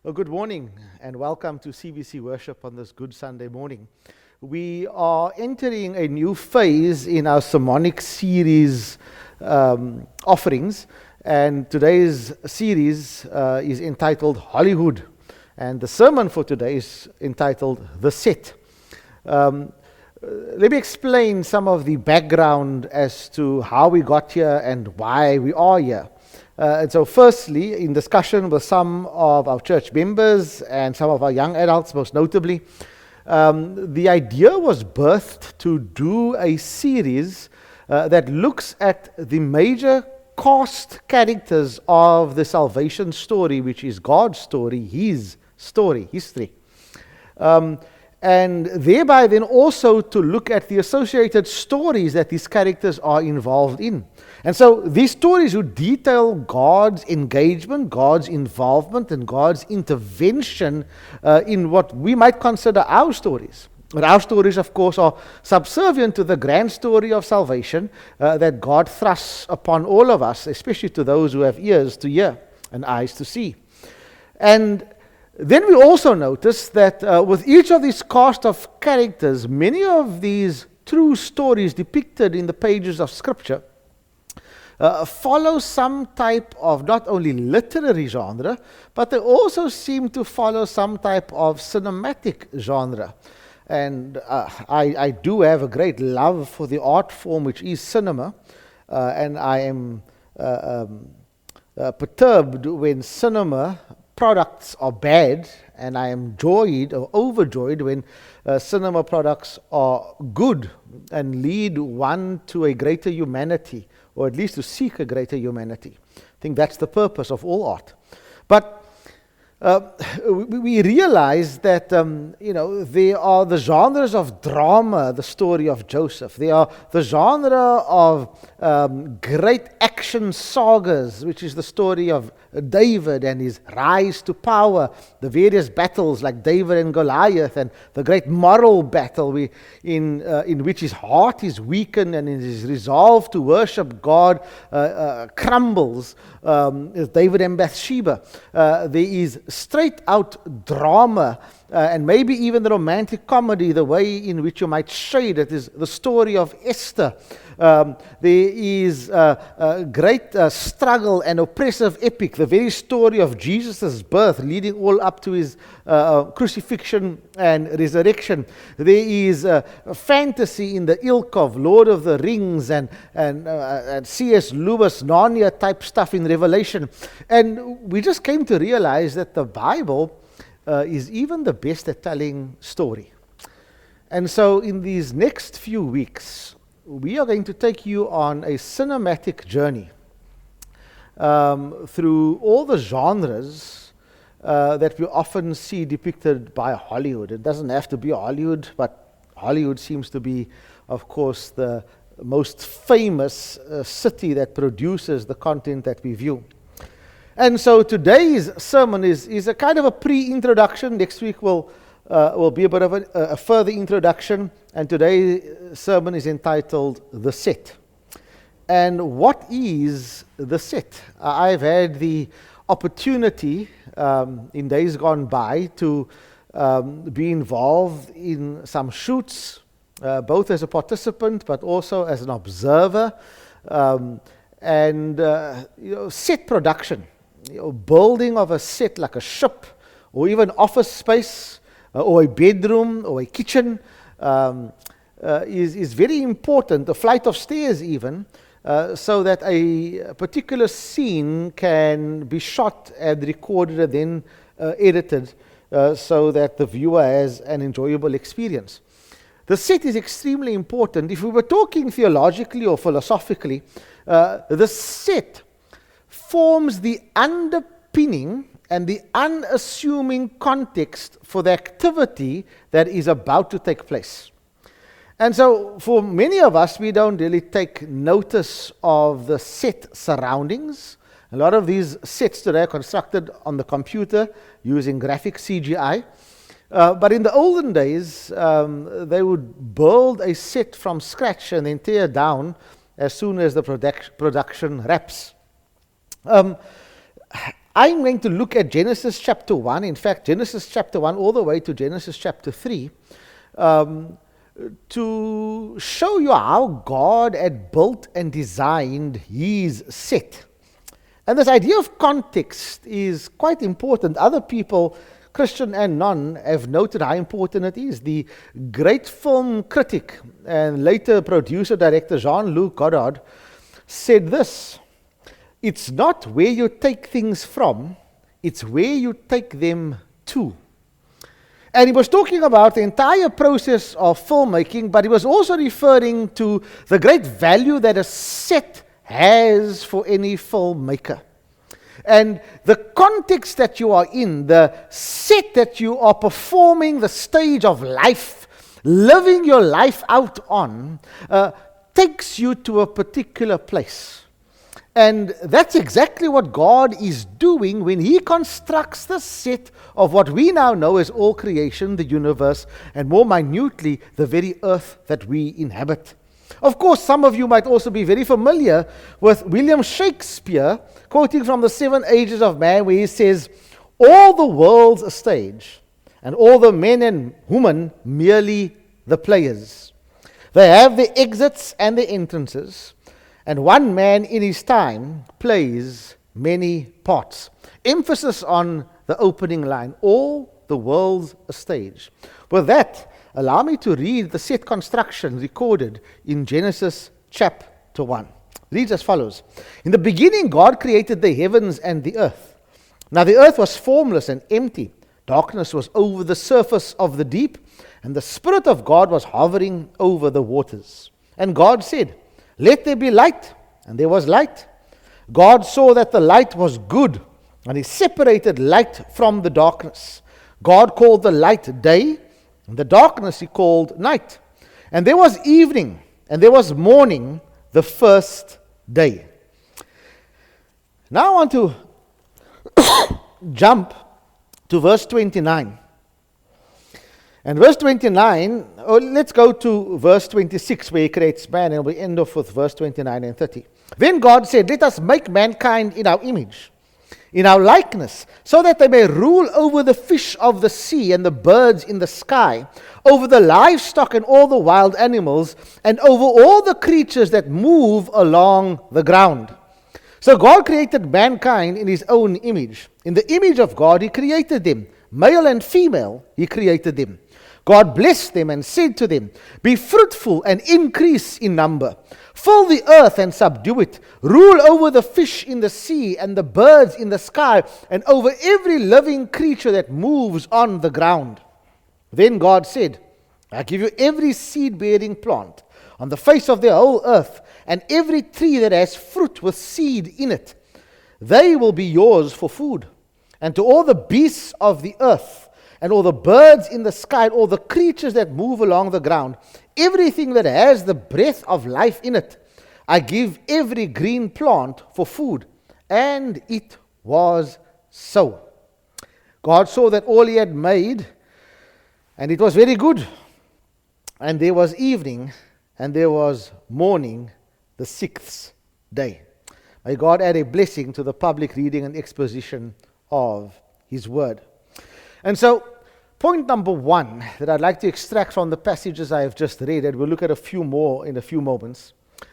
Well, good morning and welcome to CBC Worship on this Good Sunday morning. We are entering a new phase in our sermonic series offerings, and today's series is entitled Hollywood, and the sermon for today is entitled The Set. Let me explain some of the background as to how we got here and why we are here. And so firstly, in discussion with some of our church members and some of our young adults, most notably, the idea was birthed to do a series that looks at the major cast characters of the salvation story, which is God's story, His story, history. And thereby then also to look at the associated stories that these characters are involved in. And so these stories would detail God's engagement, God's involvement, and God's intervention in what we might consider our stories. But our stories, of course, are subservient to the grand story of salvation that God thrusts upon all of us, especially to those who have ears to hear and eyes to see. And then we also notice that with each of these cast of characters, many of these true stories depicted in the pages of Scripture follow some type of not only literary genre, but they also seem to follow some type of cinematic genre. And I do have a great love for the art form which is cinema, and I am perturbed when cinema products are bad, and I am joyed or overjoyed when cinema products are good and lead one to a greater humanity, or at least to seek a greater humanity. I think that's the purpose of all art. But we realize that there are the genres of drama, the story of Joseph. There are the genre of great action sagas, which is the story of David and his rise to power, the various battles like David and Goliath, and the great moral battle in which his heart is weakened and his resolve to worship God crumbles. David and Bathsheba. There is straight out drama and maybe even the romantic comedy, the way in which you might shade it is the story of Esther. There is a great struggle and oppressive epic, the very story of Jesus' birth leading all up to his crucifixion and resurrection. There is fantasy in the ilk of Lord of the Rings and C.S. Lewis, Narnia type stuff in Revelation. And we just came to realize that the Bible is even the best at telling story. And so in these next few weeks, we are going to take you on a cinematic journey through all the genres that we often see depicted by Hollywood. It doesn't have to be Hollywood, but Hollywood seems to be, of course, the most famous city that produces the content that we view. And so today's sermon is a kind of a pre-introduction. Next week will be a bit of a further introduction. And today's sermon is entitled The Set. And what is the set? I've had the opportunity in days gone by to be involved in some shoots, both as a participant but also as an observer, and set production. Building of a set like a ship, or even office space, or a bedroom, or a kitchen, is very important. The flight of stairs even, so that a particular scene can be shot and recorded and then edited, so that the viewer has an enjoyable experience. The set is extremely important. If we were talking theologically or philosophically, the set forms the underpinning and the unassuming context for the activity that is about to take place. And so for many of us, we don't really take notice of the set surroundings. A lot of these sets today are constructed on the computer using graphic CGI. But in the olden days, they would build a set from scratch and then tear down as soon as the production wraps. I'm going to look at Genesis chapter 1, in fact, Genesis chapter 1 all the way to Genesis chapter 3, to show you how God had built and designed his set. And this idea of context is quite important. Other people, Christian and non, have noted how important it is. The great film critic and later producer-director Jean-Luc Godard said this: "It's not where you take things from, it's where you take them to." And he was talking about the entire process of filmmaking, but he was also referring to the great value that a set has for any filmmaker. And the context that you are in, the set that you are performing, the stage of life, living your life out on, takes you to a particular place. And that's exactly what God is doing when he constructs the set of what we now know as all creation, the universe, and more minutely, the very earth that we inhabit. Of course, some of you might also be very familiar with William Shakespeare, quoting from the 7 Ages of Man, where he says, "All the world's a stage, and all the men and women merely the players. They have their exits and their entrances, and one man in his time plays many parts." Emphasis on the opening line, all the world's a stage. With that, allow me to read the set construction recorded in Genesis chapter 1. It reads as follows: "In the beginning, God created the heavens and the earth. Now the earth was formless and empty. Darkness was over the surface of the deep, and the Spirit of God was hovering over the waters. And God said, 'Let there be light,' and there was light. God saw that the light was good, and he separated light from the darkness. God called the light day, and the darkness he called night. And there was evening, and there was morning, the first day." Now I want to jump to verse 29. And verse 29, let's go to verse 26, where he creates man, and we end off with verse 29 and 30. "Then God said, 'Let us make mankind in our image, in our likeness, so that they may rule over the fish of the sea and the birds in the sky, over the livestock and all the wild animals, and over all the creatures that move along the ground.' So God created mankind in his own image. In the image of God he created them. Male and female he created them. God blessed them and said to them, 'Be fruitful and increase in number. Fill the earth and subdue it. Rule over the fish in the sea and the birds in the sky, and over every living creature that moves on the ground.' Then God said, 'I give you every seed-bearing plant on the face of the whole earth, and every tree that has fruit with seed in it. They will be yours for food. And to all the beasts of the earth, and all the birds in the sky, and all the creatures that move along the ground, everything that has the breath of life in it, I give every green plant for food.' And it was so. God saw that all he had made, and it was very good. And there was evening, and there was morning, the 6th day." May God add a blessing to the public reading and exposition of his word. And so, point number 1 that I'd like to extract from the passages I have just read, and we'll look at a few more in a few moments,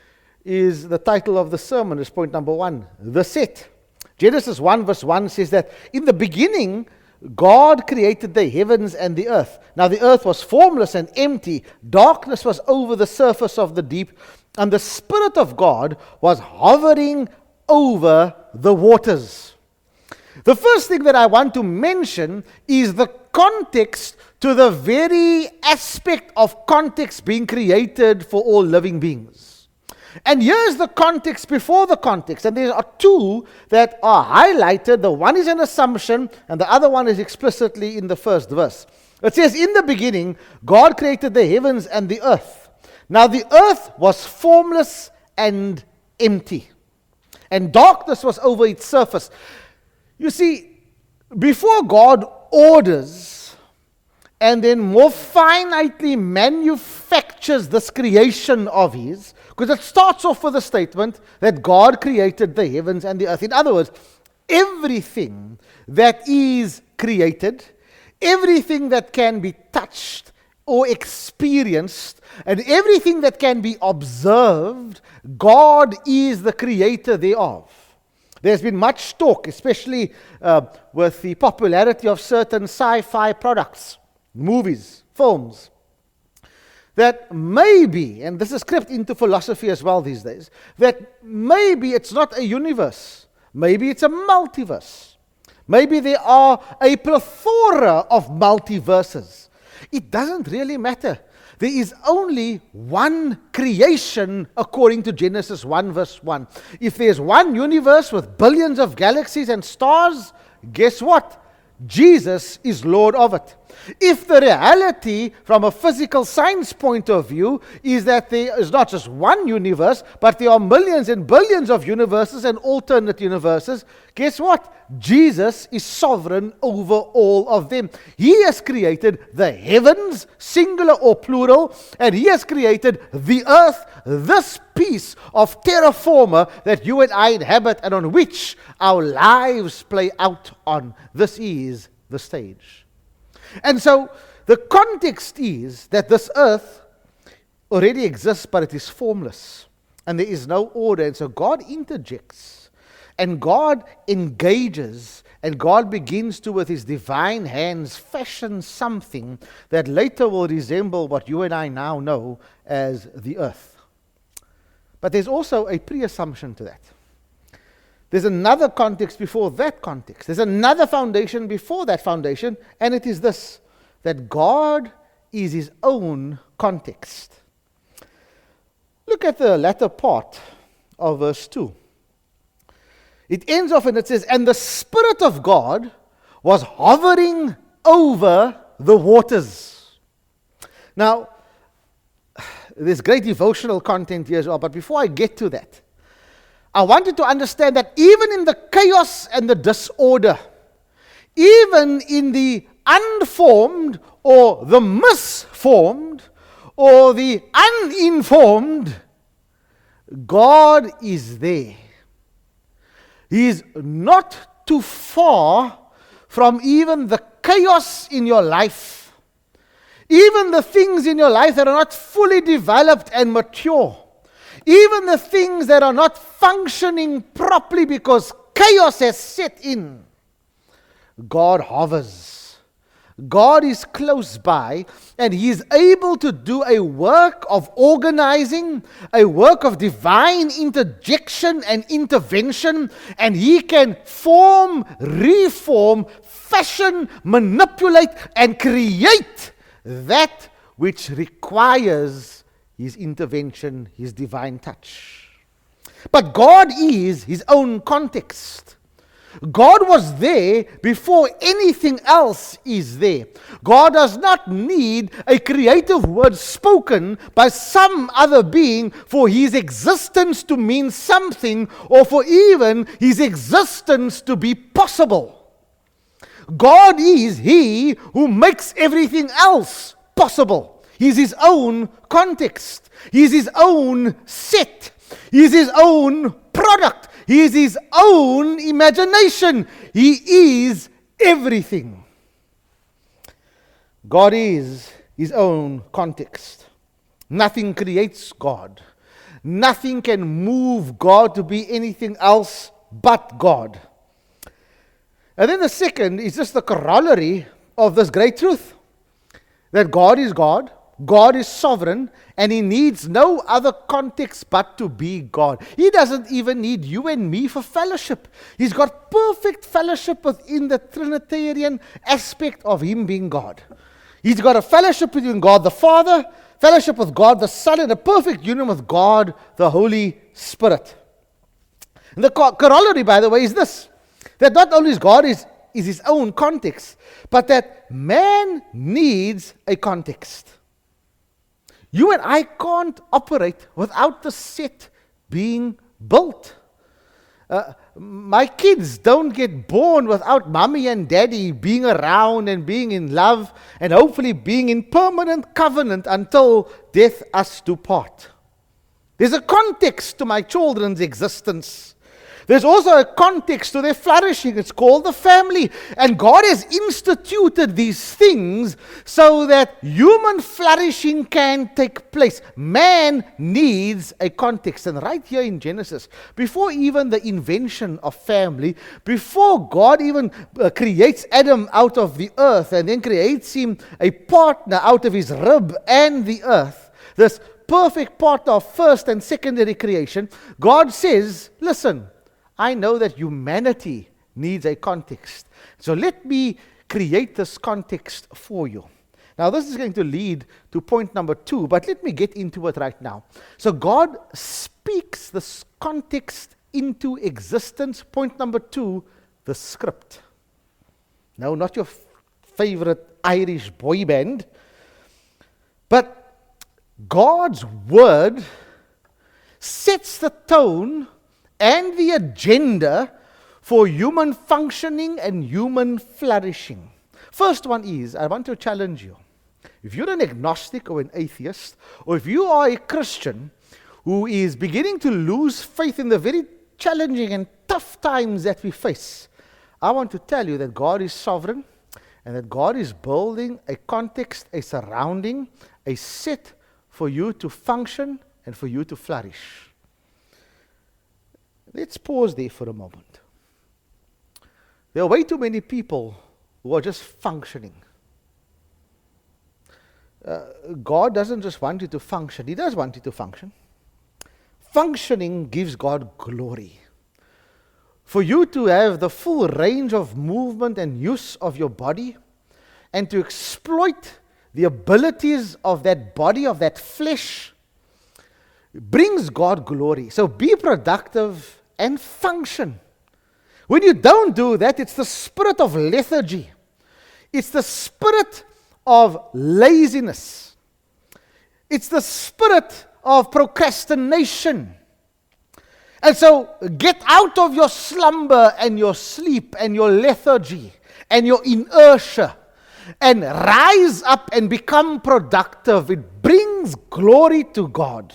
is the title of the sermon, is point number 1, the set. Genesis 1 verse 1 says that in the beginning, God created the heavens and the earth. Now the earth was formless and empty. Darkness was over the surface of the deep, and the Spirit of God was hovering over the waters. The first thing that I want to mention is the context to the very aspect of context being created for all living beings. And here's the context before the context. And there are two that are highlighted. The one is an assumption, and the other one is explicitly in the first verse. It says, "In the beginning, God created the heavens and the earth. Now the earth was formless and empty, and darkness was over its surface." You see, before God orders and then more finitely manufactures this creation of his, because it starts off with a statement that God created the heavens and the earth. In other words, everything that is created, everything that can be touched or experienced, and everything that can be observed, God is the creator thereof. There's been much talk, especially with the popularity of certain sci-fi products, movies, films, that maybe, and this has crept into philosophy as well these days, that maybe it's not a universe, maybe it's a multiverse. Maybe there are a plethora of multiverses. It doesn't really matter. There is only one creation according to Genesis 1 verse 1. If there's one universe with billions of galaxies and stars, guess what? Jesus is Lord of it. If the reality from a physical science point of view is that there is not just one universe, but there are millions and billions of universes and alternate universes, guess what? Jesus is sovereign over all of them. He has created the heavens, singular or plural, and He has created the earth, this piece of terra firma that you and I inhabit and on which our lives play out on. This is the stage. And so the context is that this earth already exists, but it is formless. And there is no order. And so God interjects. And God engages. And God begins to, with His divine hands, fashion something that later will resemble what you and I now know as the earth. But there's also a pre-assumption to that. There's another context before that context. There's another foundation before that foundation, and it is this, that God is His own context. Look at the latter part of verse 2. It ends off and it says, and the Spirit of God was hovering over the waters. Now, there's great devotional content here as well, but before I get to that, I wanted to understand that even in the chaos and the disorder, even in the unformed or the misformed or the uninformed, God is there. He is not too far from even the chaos in your life, even the things in your life that are not fully developed and mature. Even the things that are not functioning properly because chaos has set in, God hovers. God is close by, and He is able to do a work of organizing, a work of divine interjection and intervention, and He can form, reform, fashion, manipulate, and create that which requires His intervention, His divine touch. But God is His own context. God was there before anything else is there. God does not need a creative word spoken by some other being for His existence to mean something, or for even His existence to be possible. God is He who makes everything else possible. He's His own context. He's His own set. He's His own product. He is His own imagination. He is everything. God is His own context. Nothing creates God. Nothing can move God to be anything else but God. And then the second is just the corollary of this great truth, that God is God. God is sovereign, and He needs no other context but to be God. He doesn't even need you and me for fellowship. He's got perfect fellowship within the Trinitarian aspect of Him being God. He's got a fellowship between God the Father, fellowship with God the Son, and a perfect union with God the Holy Spirit. And the corollary, by the way, is this, that not only is God is His own context, but that man needs a context. You and I can't operate without the set being built. My kids don't get born without mommy and daddy being around and being in love and hopefully being in permanent covenant until death us do part. There's a context to my children's existence. There's also a context to their flourishing. It's called the family. And God has instituted these things so that human flourishing can take place. Man needs a context. And right here in Genesis, before even the invention of family, before God even creates Adam out of the earth and then creates him a partner out of his rib and the earth, this perfect part of first and secondary creation, God says, listen, I know that humanity needs a context. So let me create this context for you. Now this is going to lead to point number 2, but let me get into it right now. So God speaks this context into existence. Point number 2, the script. No, not your favorite Irish boy band, but God's word sets the tone and the agenda for human functioning and human flourishing. First one is, I want to challenge you. If you're an agnostic or an atheist, or if you are a Christian who is beginning to lose faith in the very challenging and tough times that we face, I want to tell you that God is sovereign and that God is building a context, a surrounding, a set for you to function and for you to flourish. Let's pause there for a moment. There are way too many people who are just functioning. God doesn't just want you to function, He does want you to function. Functioning gives God glory. For you to have the full range of movement and use of your body and to exploit the abilities of that body, of that flesh, brings God glory. So be productive and function. When you don't do that, it's the spirit of lethargy. It's the spirit of laziness. It's the spirit of procrastination. And so get out of your slumber and your sleep and your lethargy and your inertia and rise up and become productive. It brings glory to God.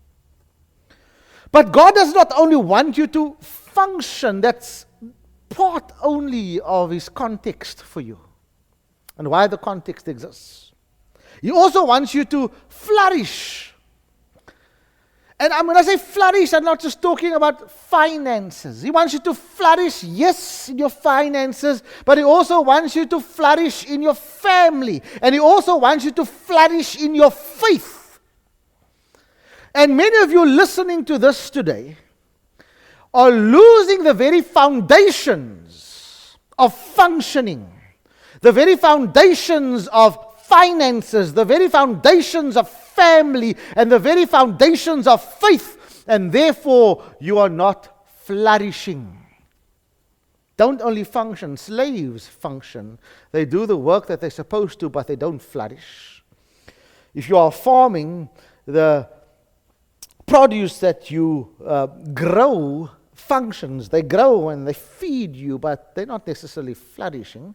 But God does not only want you to function, that's part only of His context for you and why the context exists. He also wants you to flourish. And when I say flourish, I'm not just talking about finances. He wants you to flourish, yes, in your finances, but He also wants you to flourish in your family. And He also wants you to flourish in your faith. And many of you listening to this today are losing the very foundations of functioning, the very foundations of finances, the very foundations of family, and the very foundations of faith, and therefore you are not flourishing. Don't only function, slaves function. They do the work that they're supposed to, but they don't flourish. If you are farming, the produce that you grow functions. They grow and they feed you, but they're not necessarily flourishing.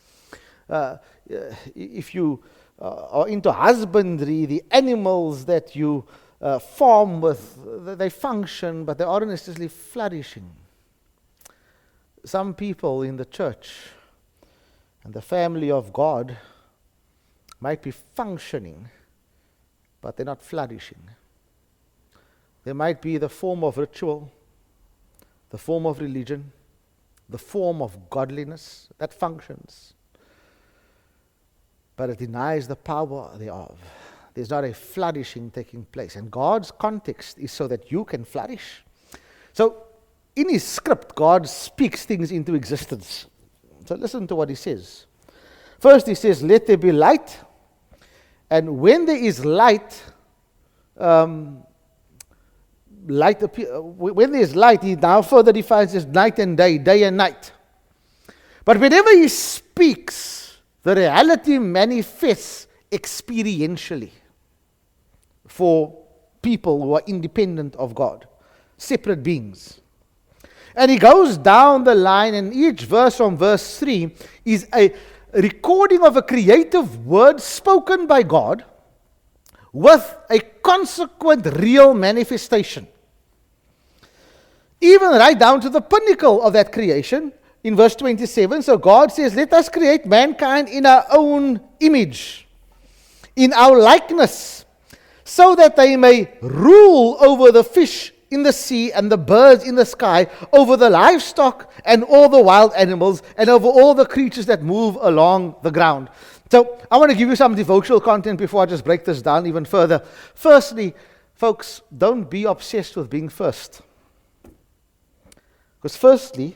If you are into husbandry, the animals that you farm with, they function, but they aren't necessarily flourishing. Some people in the church and the family of God might be functioning, but they're not flourishing. There might be the form of ritual, the form of religion, the form of godliness that functions, but it denies the power thereof. There's not a flourishing taking place. And God's context is so that you can flourish. So, in His script, God speaks things into existence. So listen to what He says. First He says, let there be light. And when there is light, when there is light, He now further defines as night and day, day and night. But whenever He speaks, the reality manifests experientially for people who are independent of God, separate beings. And He goes down the line, and each verse from verse 3 is a recording of a creative word spoken by God with a consequent real manifestation. even right down to the pinnacle of that creation in verse 27. So God says, let us create mankind in our own image, in our likeness, so that they may rule over the fish in the sea and the birds in the sky, over the livestock and all the wild animals, and over all the creatures that move along the ground. So I want to give you some devotional content before I just break this down even further. Firstly, folks, don't be obsessed with being first. Because firstly,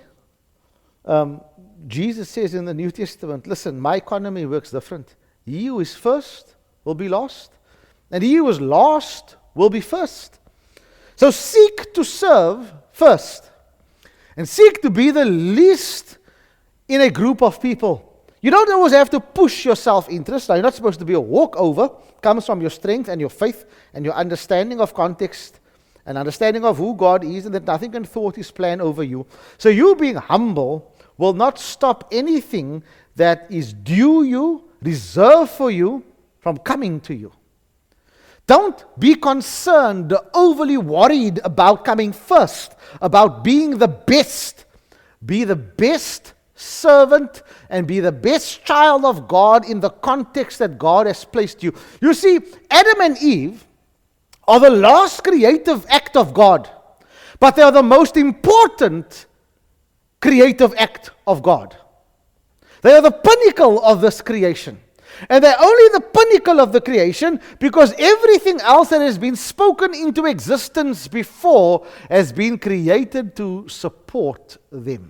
Jesus says in the New Testament, listen, my economy works different. He who is first will be lost, and he who is last will be first. So seek to serve first, and seek to be the least in a group of people. You don't always have to push your self-interest. Now, you're not supposed to be a walkover. It comes from your strength and your faith and your understanding of context and understanding of who God is, and that nothing can thwart his plan over you. So you being humble will not stop anything that is due you, reserved for you, from coming to you. Don't be concerned, overly worried about coming first, about being the best. Be the best servant and be the best child of God in the context that God has placed you. You see, Adam and Eve are the last creative act of God, but they are the most important creative act of God. They are the pinnacle of this creation. And they're only the pinnacle of the creation because everything else that has been spoken into existence before has been created to support them.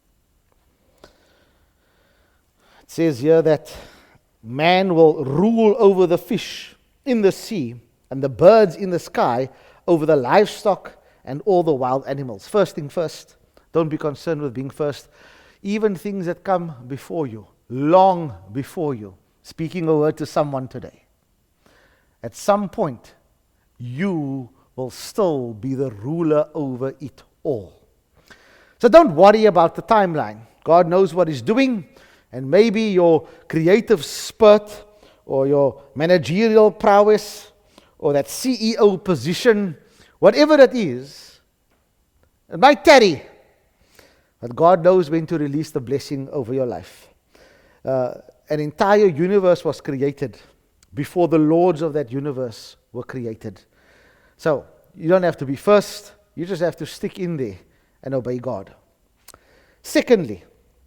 It says here that man will rule over the fish in the sea and the birds in the sky, over the livestock and all the wild animals. First thing first, don't be concerned with being first. Even things that come before you, long before you. Speaking a word to someone today. At some point, you will still be the ruler over it all. So don't worry about the timeline. God knows what he's doing, and maybe your creative spurt or your managerial prowess or that CEO position, whatever it is, it might tarry, but God knows when to release the blessing over your life. An entire universe was created before the lords of that universe were created. So you don't have to be first, you just have to stick in there and obey God. Secondly,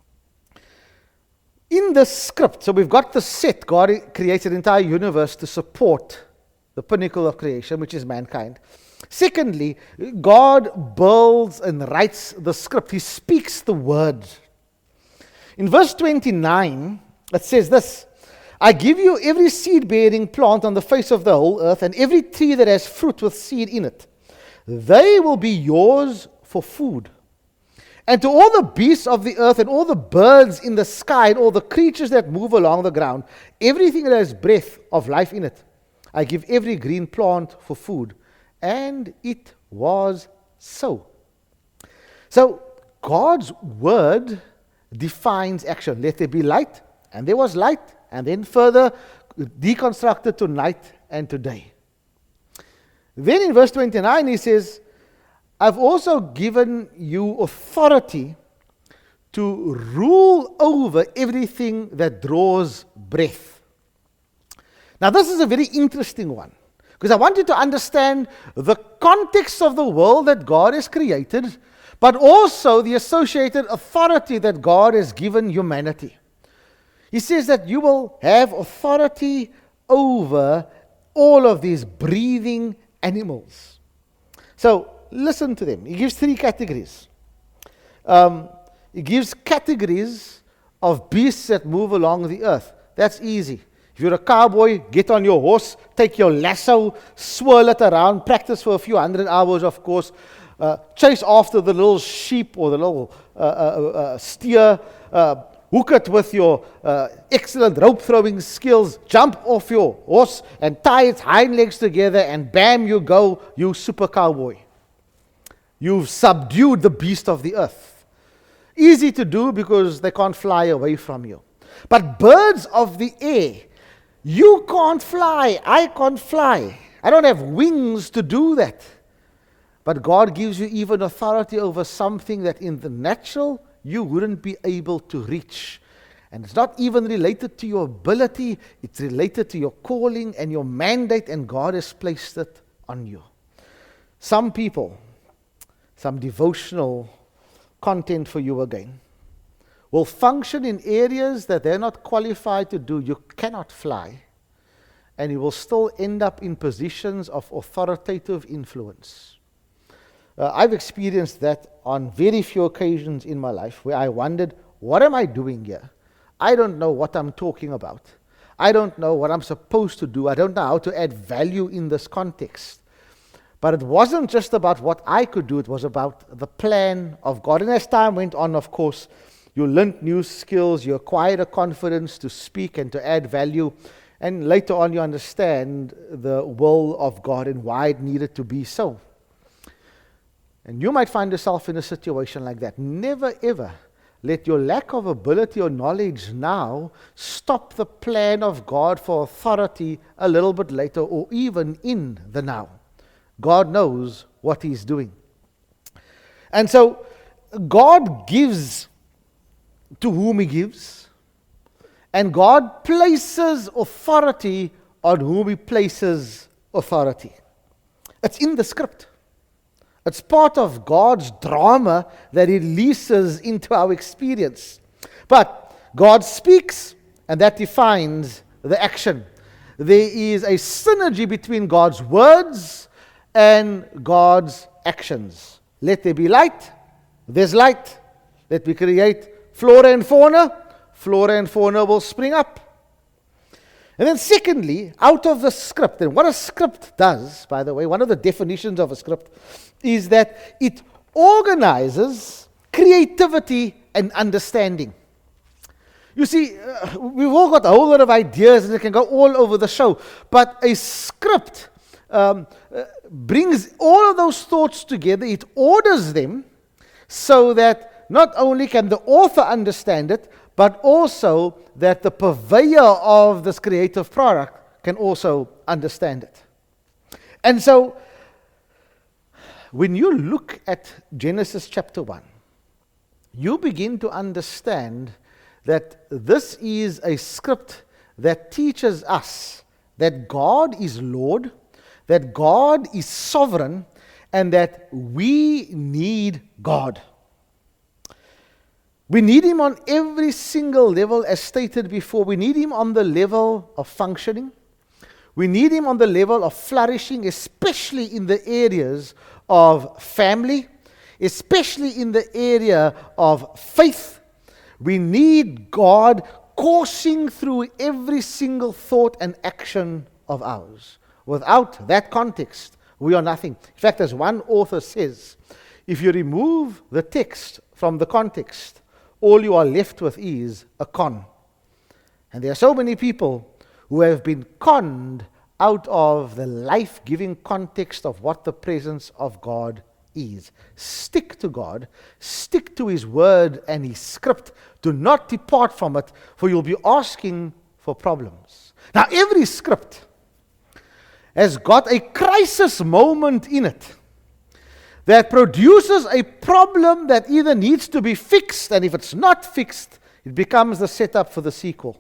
in the script, so we've got the set. God created the entire universe to support the pinnacle of creation, which is mankind. Secondly, God builds and writes the script. He speaks the word. In verse 29, it says this, I give you every seed-bearing plant on the face of the whole earth, and every tree that has fruit with seed in it. They will be yours for food. And to all the beasts of the earth, and all the birds in the sky, and all the creatures that move along the ground, everything that has breath of life in it, I give every green plant for food. And it was so. So, God's word defines action. Let there be light, and there was light, and then further deconstructed to night and to day. Then in verse 29 he says, I've also given you authority to rule over everything that draws breath. Now this is a very interesting one, because I want you to understand the context of the world that God has created, but also the associated authority that God has given humanity. He says that you will have authority over all of these breathing animals. So, listen to them. He gives three categories. He gives categories of beasts that move along the earth. That's easy. If you're a cowboy, get on your horse, take your lasso, swirl it around, practice for a few hundred hours, of course. Chase after the little sheep or the little steer. Hook it with your excellent rope throwing skills. Jump off your horse and tie its hind legs together, and bam, you go, you super cowboy. You've subdued the beast of the earth. Easy to do because they can't fly away from you. But birds of the air, you can't fly. I can't fly. I don't have wings to do that. But God gives you even authority over something that in the natural you wouldn't be able to reach. And it's not even related to your ability, it's related to your calling and your mandate, and God has placed it on you. Some people, some devotional content for you again, will function in areas that they're not qualified to do. You cannot fly. And you will still end up in positions of authoritative influence. I've experienced that on very few occasions in my life where I wondered, what am I doing here? I don't know what I'm talking about. I don't know what I'm supposed to do. I don't know how to add value in this context. But it wasn't just about what I could do. It was about the plan of God. And as time went on, of course, you learned new skills. You acquired a confidence to speak and to add value. And later on, you understand the will of God and why it needed to be so. And you might find yourself in a situation like that. Never, ever let your lack of ability or knowledge now stop the plan of God for authority a little bit later or even in the now. God knows what He's doing. And so, God gives to whom He gives, and God places authority on whom He places authority. It's in the script. It's part of God's drama that He releases into our experience. But God speaks, and that defines the action. There is a synergy between God's words and God's actions. Let there be light, there's light. Let me create flora and fauna will spring up. And then secondly, out of the script, and what a script does, by the way, one of the definitions of a script is that it organizes creativity and understanding. You see, we've all got a whole lot of ideas and it can go all over the show, but a script brings all of those thoughts together, it orders them so that not only can the author understand it, but also that the purveyor of this creative product can also understand it. And so, when you look at Genesis chapter 1, you begin to understand that this is a script that teaches us that God is Lord, that God is sovereign, and that we need God. We need Him on every single level, as stated before. We need Him on the level of functioning. We need Him on the level of flourishing, especially in the areas of family, especially in the area of faith. We need God coursing through every single thought and action of ours. Without that context, we are nothing. In fact, as one author says, if you remove the text from the context, all you are left with is a con. And there are so many people who have been conned out of the life-giving context of what the presence of God is. Stick to God, stick to His word and His script. Do not depart from it, for you'll be asking for problems. Now, every script has got a crisis moment in it that produces a problem that either needs to be fixed, and if it's not fixed, it becomes the setup for the sequel.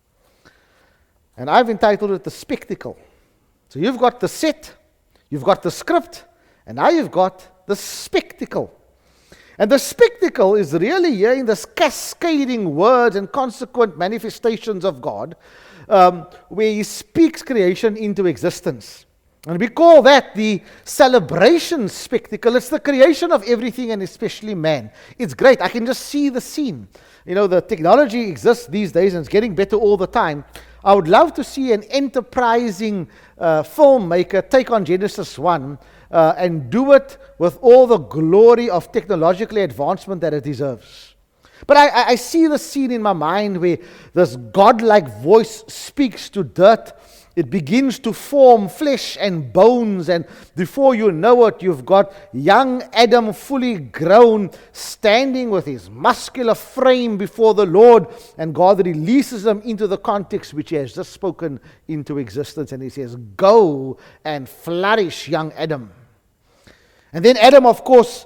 And I've entitled it The Spectacle. So you've got the set, you've got the script, and now you've got the spectacle. And the spectacle is really hearing this cascading words and consequent manifestations of God, where He speaks creation into existence. And we call that the celebration spectacle. It's the creation of everything and especially man. It's great. I can just see the scene. You know, the technology exists these days and it's getting better all the time. I would love to see an enterprising filmmaker take on Genesis 1 and do it with all the glory of technological advancement that it deserves. But I see the scene in my mind where this godlike voice speaks to dirt. It begins to form flesh and bones, and before you know it, you've got young Adam, fully grown, standing with his muscular frame before the Lord, and God releases him into the context which He has just spoken into existence, and He says, "Go and flourish, young Adam." And then Adam, of course,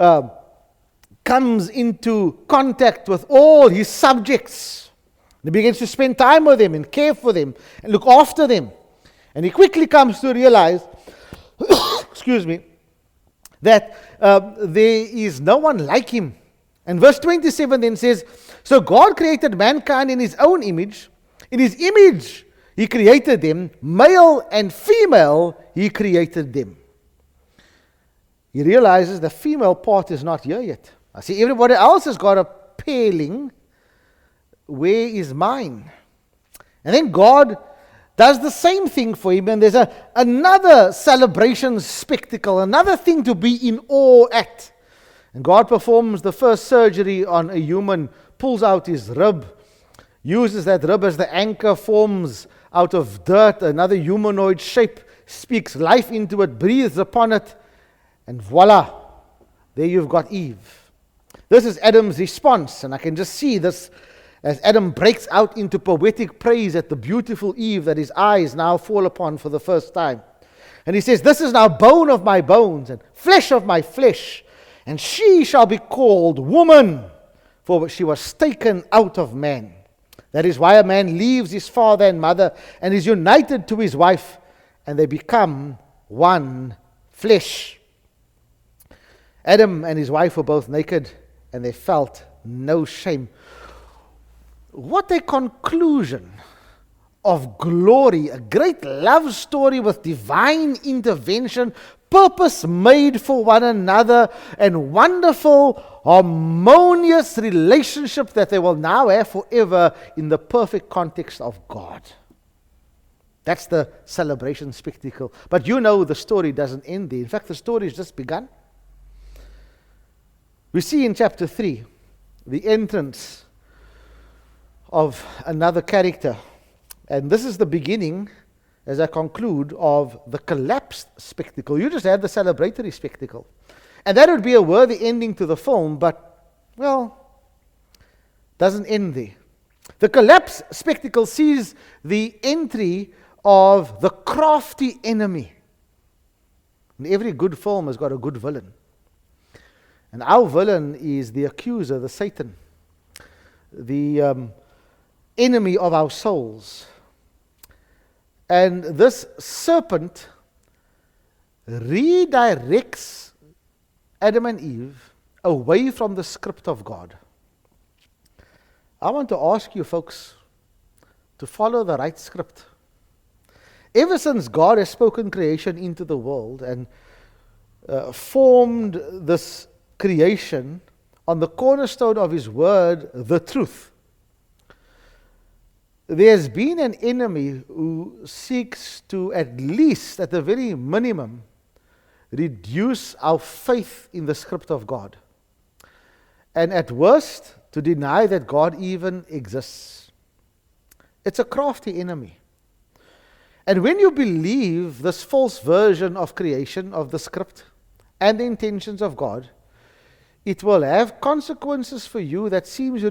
comes into contact with all his subjects. He begins to spend time with them and care for them and look after them. And he quickly comes to realize, excuse me, that there is no one like him. And verse 27 then says, so God created mankind in his own image. In his image he created them, male and female he created them. He realizes the female part is not here yet. I see everybody else has got a paling. Where is mine? And then God does the same thing for him, and there's another celebration spectacle, another thing to be in awe at. And God performs the first surgery on a human, pulls out his rib, uses that rib as the anchor, forms out of dirt another humanoid shape, speaks life into it, breathes upon it, and voila, there you've got Eve. This is Adam's response, and I can just see this as Adam breaks out into poetic praise at the beautiful Eve that his eyes now fall upon for the first time. And he says, this is now bone of my bones and flesh of my flesh, and she shall be called woman, for she was taken out of man. That is why a man leaves his father and mother and is united to his wife, and they become one flesh. Adam and his wife were both naked, and they felt no shame. What a conclusion of glory, a great love story with divine intervention, purpose made for one another, and wonderful, harmonious relationship that they will now have forever in the perfect context of God. That's the celebration spectacle. But you know the story doesn't end there. In fact, the story has just begun. We see in chapter 3 the entrance of another character. And this is the beginning, as I conclude, of the collapsed spectacle. You just had the celebratory spectacle. And that would be a worthy ending to the film, but, well, doesn't end there. The collapsed spectacle sees the entry of the crafty enemy. And every good film has got a good villain. And our villain is the accuser, the Satan, the enemy of our souls. And this serpent redirects Adam and Eve away from the script of God. I want to ask you folks to follow the right script. Ever since God has spoken creation into the world and formed this creation on the cornerstone of his word, the truth, there's been an enemy who seeks to, at least at the very minimum, reduce our faith in the script of God, and at worst to deny that God even exists. It's a crafty enemy. And when you believe this false version of creation, of the script and the intentions of God, it will have consequences for you that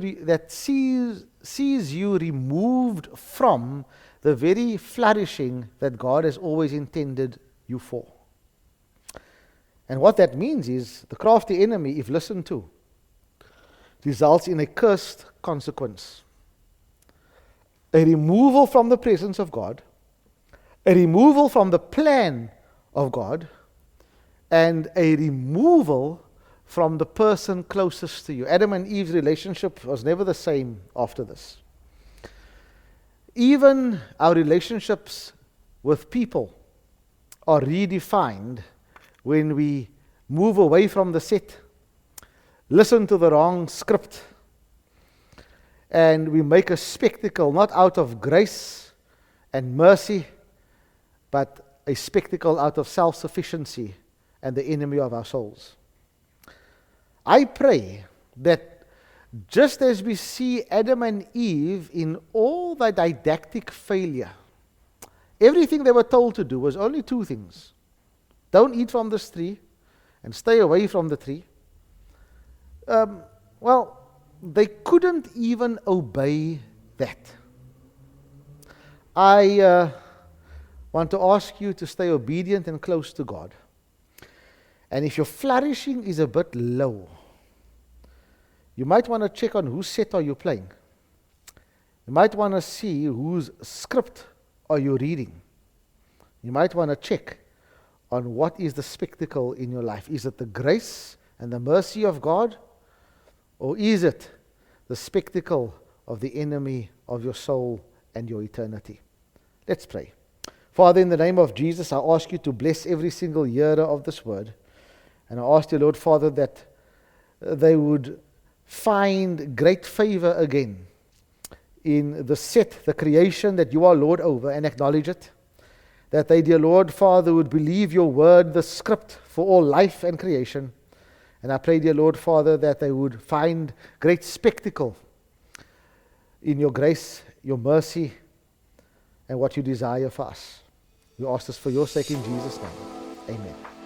sees you removed from the very flourishing that God has always intended you for. And what that means is the crafty enemy, if listened to, results in a cursed consequence. A removal from the presence of God, a removal from the plan of God, and a removal from the person closest to you. Adam and Eve's relationship was never the same after this. Even our relationships with people are redefined when we move away from the set, listen to the wrong script, and we make a spectacle not out of grace and mercy, but a spectacle out of self-sufficiency and the enemy of our souls. I pray that just as we see Adam and Eve in all the didactic failure, everything they were told to do was only two things. Don't eat from this tree and stay away from the tree. They couldn't even obey that. I want to ask you to stay obedient and close to God. And if your flourishing is a bit low, you might want to check on whose set are you playing. You might want to see whose script are you reading. You might want to check on what is the spectacle in your life. Is it the grace and the mercy of God? Or is it the spectacle of the enemy of your soul and your eternity? Let's pray. Father, in the name of Jesus, I ask you to bless every single hearer of this word. And I ask you, Lord Father, that they would find great favor again in the set, the creation that you are Lord over, and acknowledge it. That they, dear Lord Father, would believe your word, the script for all life and creation. And I pray, dear Lord Father, that they would find great spectacle in your grace, your mercy, and what you desire for us. We ask this for your sake in Jesus' name. Amen.